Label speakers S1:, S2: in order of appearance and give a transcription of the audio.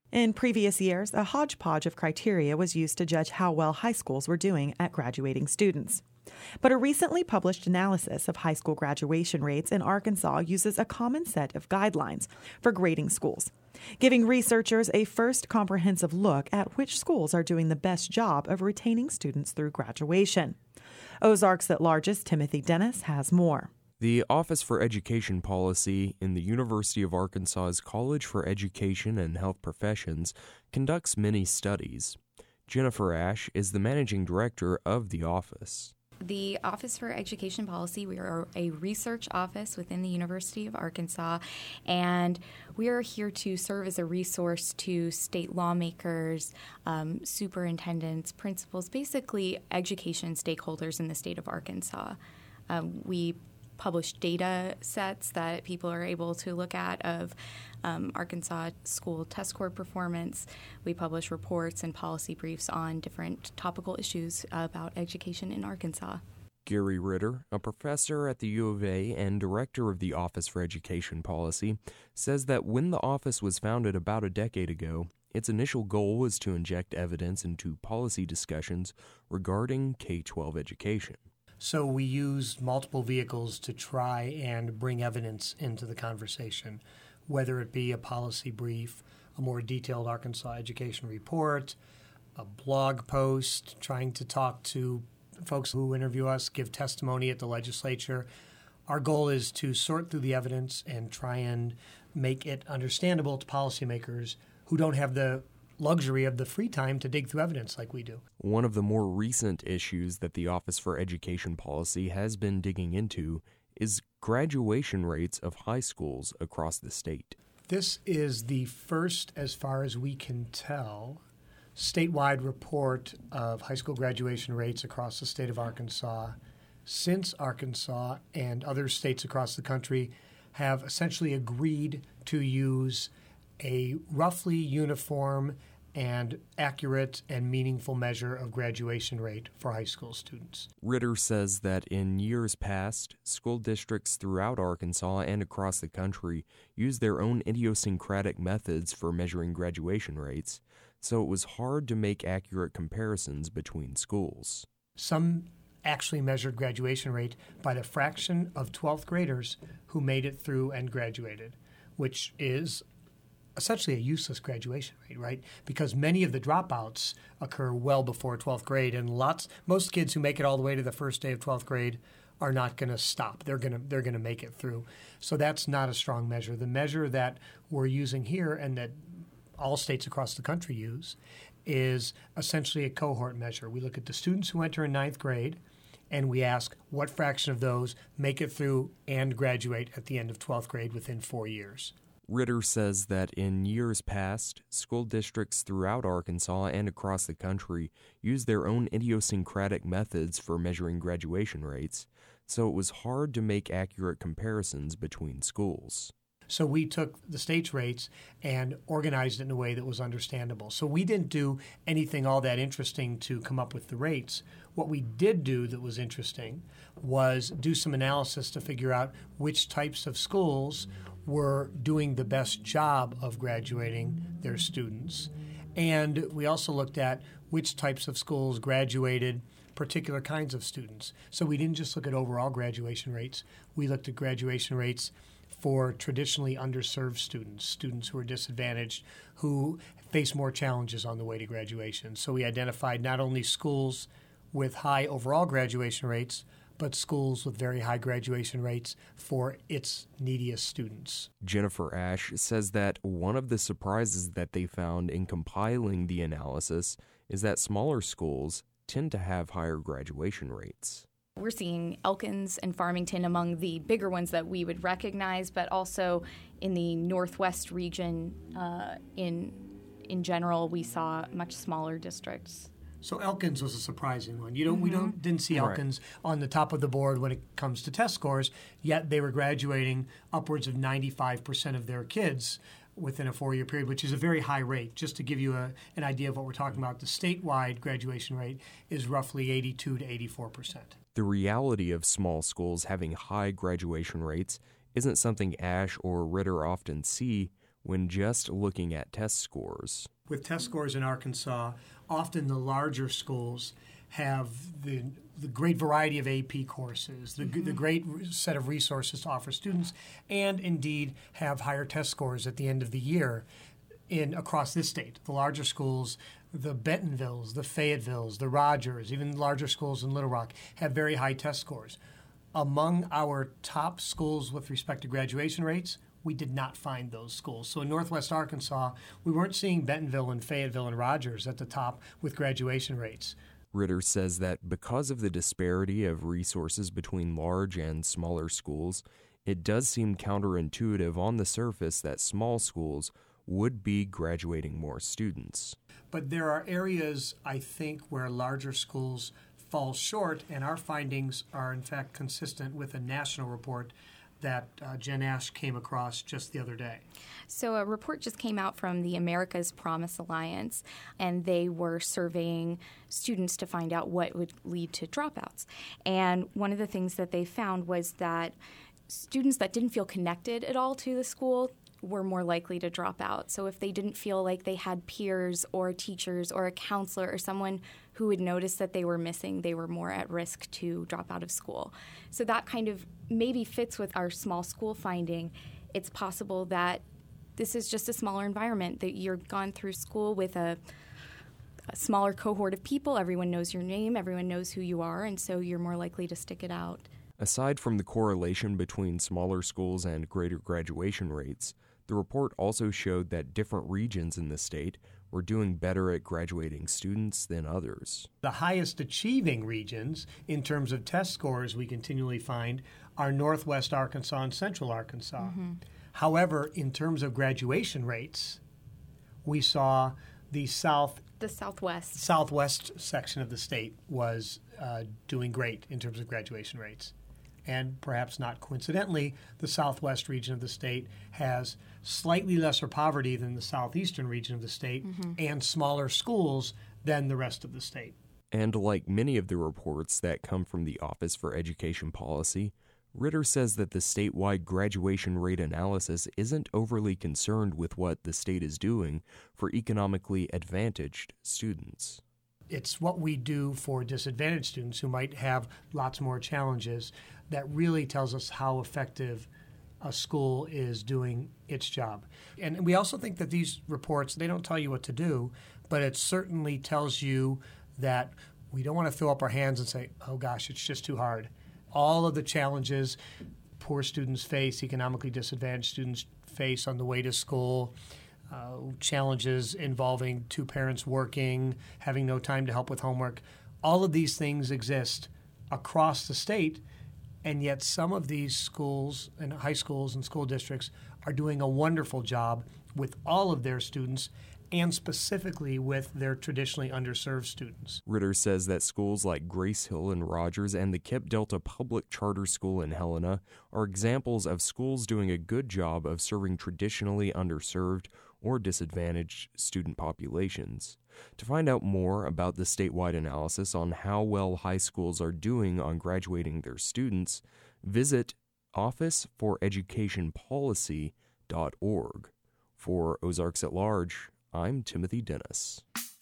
S1: In previous years, a hodgepodge of criteria was used to judge how well high schools were doing at graduating students. But a recently published analysis of high school graduation rates in Arkansas uses a common set of guidelines for grading schools, giving researchers a first comprehensive look at which schools are doing the best job of retaining students through graduation. Ozarks at Large's Timothy Dennis has more.
S2: The Office for Education Policy in the University of Arkansas's College for Education and Health Professions conducts many studies. Jennifer Ash is the managing director of the office.
S3: The Office for Education Policy, we are a research office within the University of Arkansas, and we are here to serve as a resource to state lawmakers, superintendents, principals, basically education stakeholders in the state of Arkansas. We publish data sets that people are able to look at of Arkansas school test score performance. We publish reports and policy briefs on different topical issues about education in Arkansas.
S2: Gary Ritter, a professor at the U of A and director of the Office for Education Policy, says that when the office was founded about a decade ago, its initial goal was to inject evidence into policy discussions regarding K-12 education.
S4: So we use multiple vehicles to try and bring evidence into the conversation, whether it be a policy brief, a more detailed Arkansas education report, a blog post, trying to talk to folks who interview us, give testimony at the legislature. Our goal is to sort through the evidence and try and make it understandable to policymakers who don't have the luxury of the free time to dig through evidence like we do.
S2: One of the more recent issues that the Office for Education Policy has been digging into is graduation rates of high schools across the state.
S4: This is the first, as far as we can tell, statewide report of high school graduation rates across the state of Arkansas since Arkansas and other states across the country have essentially agreed to use a roughly uniform and accurate and meaningful measure of graduation rate for high school students.
S2: Ritter says that in years past, school districts throughout Arkansas and across the country used their own idiosyncratic methods for measuring graduation rates, so it was hard to make accurate comparisons between schools.
S4: Some actually measured graduation rate by the fraction of 12th graders who made it through and graduated, which is essentially a useless graduation rate, right? Because many of the dropouts occur well before 12th grade, and most kids who make it all the way to the first day of 12th grade are not going to stop. They're going to make it through. So that's not a strong measure. The measure that we're using here and that all states across the country use is essentially a cohort measure. We look at the students who enter in 9th grade, and we ask what fraction of those make it through and graduate at the end of 12th grade within 4 years.
S2: Ritter says that in years past, school districts throughout Arkansas and across the country used their own idiosyncratic methods for measuring graduation rates, so it was hard to make accurate comparisons between schools.
S4: So we took the state's rates and organized it in a way that was understandable. So we didn't do anything all that interesting to come up with the rates. What we did do that was interesting was do some analysis to figure out which types of schools were doing the best job of graduating their students. And we also looked at which types of schools graduated particular kinds of students. So we didn't just look at overall graduation rates. We looked at graduation rates for traditionally underserved students who are disadvantaged, who face more challenges on the way to graduation. So we identified not only schools with high overall graduation rates, but schools with very high graduation rates for its neediest students.
S2: Jennifer Ash says that one of the surprises that they found in compiling the analysis is that smaller schools tend to have higher graduation rates.
S3: We're seeing Elkins and Farmington among the bigger ones that we would recognize, but also in the Northwest region in general, we saw much smaller districts.
S4: So Elkins was a surprising one. We didn't see Elkins on the top of the board when it comes to test scores, yet they were graduating upwards of 95% of their kids within a 4-year period, which is a very high rate. Just to give you an idea of what we're talking about, the statewide graduation rate is roughly 82 to 84%.
S2: The reality of small schools having high graduation rates isn't something Ash or Ritter often see when just looking at test scores.
S4: With test scores in Arkansas, often the larger schools have the great variety of AP courses, the great set of resources to offer students, and indeed have higher test scores at the end of the year across this state. The larger schools, the Bentonvilles, the Fayettevilles, the Rogers, even larger schools in Little Rock have very high test scores. Among our top schools with respect to graduation rates, we did not find those schools. So in Northwest Arkansas, we weren't seeing Bentonville and Fayetteville and Rogers at the top with graduation rates.
S2: Ritter says that because of the disparity of resources between large and smaller schools, it does seem counterintuitive on the surface that small schools would be graduating more students.
S4: But there are areas, I think, where larger schools fall short, and our findings are, in fact, consistent with a national report that Jen Ash came across just the other day.
S3: So a report just came out from the America's Promise Alliance, and they were surveying students to find out what would lead to dropouts. And one of the things that they found was that students that didn't feel connected at all to the school were more likely to drop out. So if they didn't feel like they had peers or teachers or a counselor or someone who would notice that they were missing, they were more at risk to drop out of school. So that kind of maybe fits with our small school finding. It's possible that this is just a smaller environment, that you're gone through school with a smaller cohort of people. Everyone knows your name, everyone knows who you are, and so you're more likely to stick it out.
S2: Aside from the correlation between smaller schools and greater graduation rates, the report also showed that different regions in the state were doing better at graduating students than others.
S4: The highest achieving regions in terms of test scores we continually find are Northwest Arkansas and Central Arkansas. Mm-hmm. However, in terms of graduation rates, we saw the southwest section of the state was doing great in terms of graduation rates. And perhaps not coincidentally, the southwest region of the state has slightly lesser poverty than the southeastern region of the state and smaller schools than the rest of the state.
S2: And like many of the reports that come from the Office for Education Policy, Ritter says that the statewide graduation rate analysis isn't overly concerned with what the state is doing for economically advantaged students.
S4: It's what we do for disadvantaged students who might have lots more challenges that really tells us how effective a school is doing its job. And we also think that these reports, they don't tell you what to do, but it certainly tells you that we don't want to throw up our hands and say, oh gosh, it's just too hard. All of the challenges poor students face, economically disadvantaged students face on the way to school, challenges involving two parents working, having no time to help with homework. All of these things exist across the state, and yet some of these schools and high schools and school districts are doing a wonderful job with all of their students and specifically with their traditionally underserved students.
S2: Ritter says that schools like Grace Hill in Rogers and the Kip Delta Public Charter School in Helena are examples of schools doing a good job of serving traditionally underserved or disadvantaged student populations. To find out more about the statewide analysis on how well high schools are doing on graduating their students, visit officeforeducationpolicy.org. For Ozarks at Large, I'm Timothy Dennis.